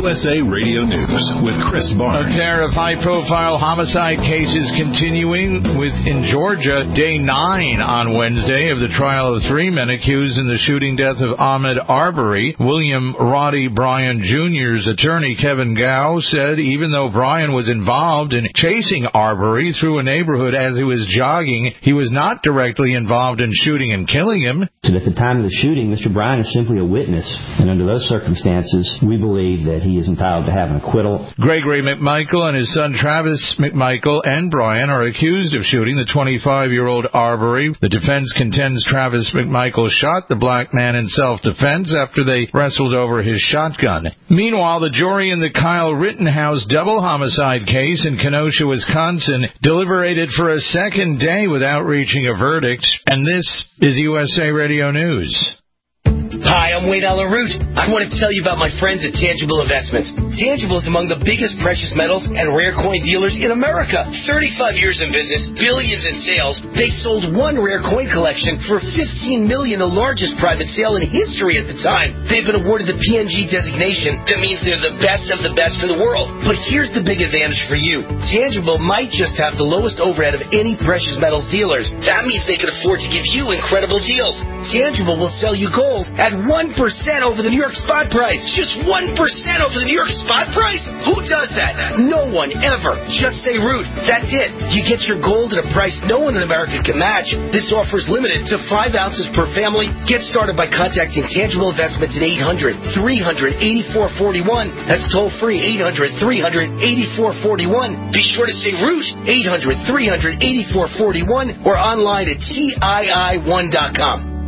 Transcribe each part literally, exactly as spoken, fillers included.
U S A Radio News with Chris Barnes. A pair of high-profile homicide cases continuing with, in Georgia, day nine on Wednesday of the trial of three men accused in the shooting death of Ahmaud Arbery. William Roddy Bryan Junior's attorney, Kevin Gow, said even though Bryan was involved in chasing Arbery through a neighborhood as he was jogging, he was not directly involved in shooting and killing him. At the time of the shooting, Mister Bryan is simply a witness, and under those circumstances, we believe that he is entitled to have an acquittal. Gregory McMichael and his son Travis McMichael and Bryan are accused of shooting the twenty-five-year-old Arbery. The defense contends Travis McMichael shot the black man in self-defense after they wrestled over his shotgun. Meanwhile, the jury in the Kyle Rittenhouse double homicide case in Kenosha, Wisconsin, deliberated for a second day without reaching a verdict. And this is U S A Radio News. Hi, I'm Wade Alaroot. I want to tell you about my friends at Tangible Investments. Tangible is among the biggest precious metals and rare coin dealers in America. thirty-five years in business, billions in sales. They sold one rare coin collection for fifteen million dollars, the largest private sale in history at the time. They've been awarded the P N G designation. That means they're the best of the best in the world. But here's the big advantage for you. Tangible might just have the lowest overhead of any precious metals dealers. That means they can afford to give you incredible deals. Tangible will sell you gold at one percent over the New York spot price. Just one percent over the New York spot price? Who does that? No one, ever. Just say Root. That's it. You get your gold at a price no one in America can match. This offer is limited to five ounces per family. Get started by contacting Tangible Investments at eight hundred, three hundred, eighty-four forty-one. That's toll free, eight hundred, three hundred, eighty-four forty-one. Be sure to say Root, eight hundred, three hundred, eighty-four forty-one, or online at T I I one dot com.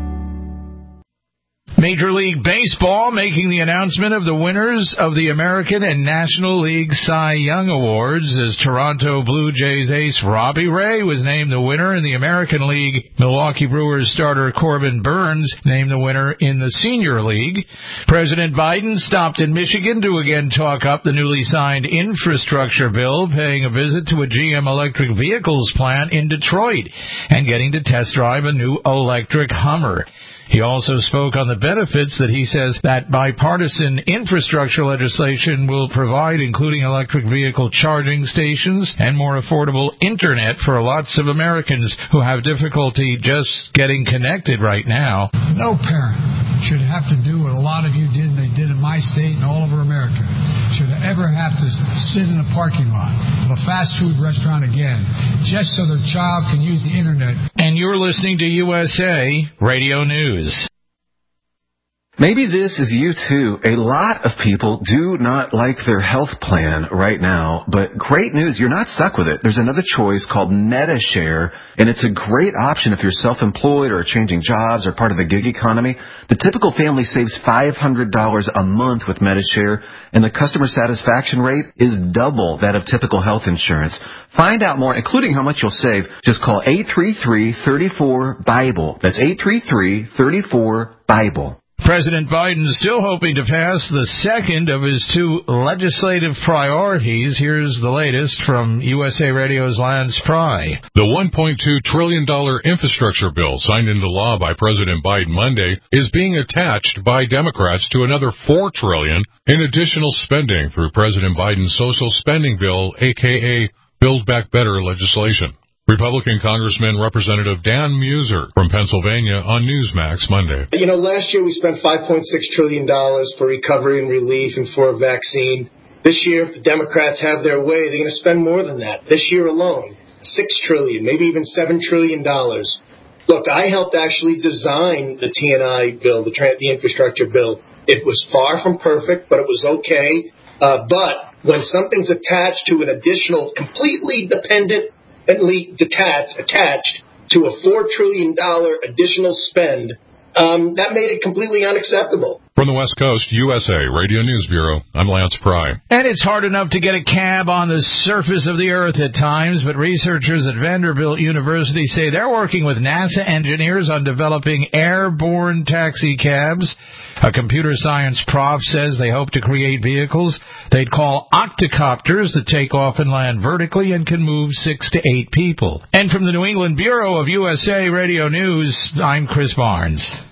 Major League Baseball making the announcement of the winners of the American and National League Cy Young Awards as Toronto Blue Jays ace Robbie Ray was named the winner in the American League. Milwaukee Brewers starter Corbin Burns named the winner in the Senior League. President Biden stopped in Michigan to again talk up the newly signed infrastructure bill, paying a visit to a G M electric vehicles plant in Detroit and getting to test drive a new electric Hummer. He also spoke on the benefits that he says that bipartisan infrastructure legislation will provide, including electric vehicle charging stations and more affordable internet for lots of Americans who have difficulty just getting connected right now. No parent should have to do what a lot of you did and they did in my state and all over America. Should ever have to sit in a parking lot of a fast food restaurant again just so their child can use the internet. And you're listening to U S A Radio News. Maybe this is you too. A lot of people do not like their health plan right now, but great news, you're not stuck with it. There's another choice called MediShare, and it's a great option if you're self-employed or changing jobs or part of the gig economy. The typical family saves five hundred dollars a month with MediShare, and the customer satisfaction rate is double that of typical health insurance. Find out more, including how much you'll save. Just call eight three three, three four, BIBLE. That's eight three three, three four, BIBLE. President Biden is still hoping to pass the second of his two legislative priorities. Here's the latest from U S A Radio's Lance Pry. The one point two trillion dollars infrastructure bill signed into law by President Biden Monday is being attached by Democrats to another four trillion dollars in additional spending through President Biden's social spending bill, aka Build Back Better legislation. Republican Congressman Representative Dan Muser from Pennsylvania on Newsmax Monday. You know, last year we spent five point six trillion dollars for recovery and relief and for a vaccine. This year, if the Democrats have their way, they're going to spend more than that. This year alone, six trillion dollars, maybe even seven trillion dollars. Look, I helped actually design the T N I bill, the, tra- the infrastructure bill. It was far from perfect, but it was okay. Uh, but when something's attached to an additional, completely dependent, detached, attached to a four trillion dollars additional spend, um, that made it completely unacceptable. From the West Coast, U S A Radio News Bureau, I'm Lance Pry. And it's hard enough to get a cab on the surface of the Earth at times, but researchers at Vanderbilt University say they're working with NASA engineers on developing airborne taxi cabs. A computer science prof says they hope to create vehicles they'd call octocopters that take off and land vertically and can move six to eight people. And from the New England Bureau of U S A Radio News, I'm Chris Barnes.